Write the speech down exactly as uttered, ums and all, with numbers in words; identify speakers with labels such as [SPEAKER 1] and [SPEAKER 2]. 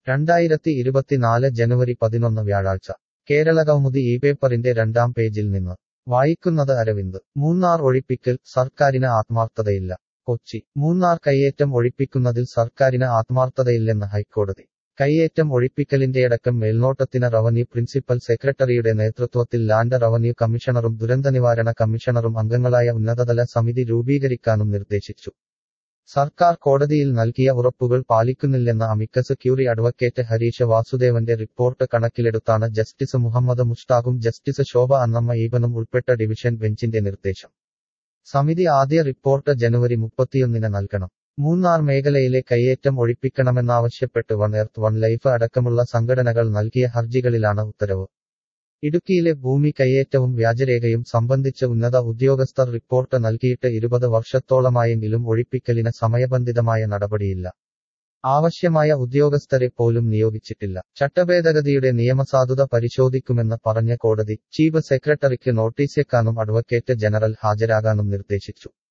[SPEAKER 1] രണ്ടായിരത്തി ഇരുപത്തിനാല് ജനുവരി പതിനൊന്ന് വ്യാഴാഴ്ച കേരളകൗമുദി ഈ പേപ്പറിന്റെ രണ്ടാം പേജിൽ നിന്ന് വായിക്കുന്നത് അരവിന്ദ്. മൂന്നാർ ഒഴിപ്പിക്കൽ സർക്കാരിന് ആത്മാർത്ഥതയില്ല. കൊച്ചി. മൂന്നാർ കയ്യേറ്റം ഒഴിപ്പിക്കുന്നതിൽ സർക്കാരിന് ആത്മാർത്ഥതയില്ലെന്ന് ഹൈക്കോടതി. കയ്യേറ്റം ഒഴിപ്പിക്കലിന്റെയടക്കം മേൽനോട്ടത്തിന് റവന്യൂ പ്രിൻസിപ്പൽ സെക്രട്ടറിയുടെ നേതൃത്വത്തിൽ ലാൻഡ് റവന്യൂ കമ്മീഷണറും ദുരന്തനിവാരണ കമ്മീഷണറും അംഗങ്ങളായ ഉന്നതതല സമിതി രൂപീകരിക്കാനും നിർദ്ദേശിച്ചു. സർക്കാർ കോടതിയിൽ നൽകിയ ഉറപ്പുകൾ പാലിക്കുന്നില്ലെന്ന അമിക്കസ് ക്യൂറി അഡ്വക്കേറ്റ് ഹരീഷ വാസുദേവന്റെ റിപ്പോർട്ട് കണക്കിലെടുത്താണ് ജസ്റ്റിസ് മുഹമ്മദ് മുഷ്താഖും ജസ്റ്റിസ് ശോഭ അന്നമ്മ ഈപ്പനും ഉൾപ്പെട്ട ഡിവിഷൻ ബെഞ്ചിന്റെ നിർദ്ദേശം. സമിതി ആദ്യ റിപ്പോർട്ട് ജനുവരി മുപ്പത്തിയൊന്നിന് നൽകണം. മൂന്നാർ മേഖലയിലെ കയ്യേറ്റം ഒഴിപ്പിക്കണമെന്നാവശ്യപ്പെട്ട് വൺ എർത്ത് വൺ ലൈഫ് അടക്കമുള്ള സംഘടനകൾ നൽകിയ ഹർജികളിലാണ് ഉത്തരവ്. ഇടുക്കിയിലെ ഭൂമി കയ്യേറ്റവും വ്യാജരേഖയും സംബന്ധിച്ച് ഉന്നത ഉദ്യോഗസ്ഥർ റിപ്പോർട്ട് നൽകിയിട്ട് ഇരുപത് വർഷത്തോളമായെങ്കിലും ഒഴിപ്പിക്കലിന് സമയബന്ധിതമായ നടപടിയില്ല. ആവശ്യമായ ഉദ്യോഗസ്ഥരെ പോലും നിയോഗിച്ചിട്ടില്ല. ചട്ടഭേദഗതിയുടെ നിയമസാധുത പരിശോധിക്കുമെന്ന് പറഞ്ഞ കോടതി ചീഫ് സെക്രട്ടറിക്ക് നോട്ടീസയക്കാനും അഡ്വക്കേറ്റ് ജനറൽ ഹാജരാകാനും നിർദ്ദേശിച്ചു.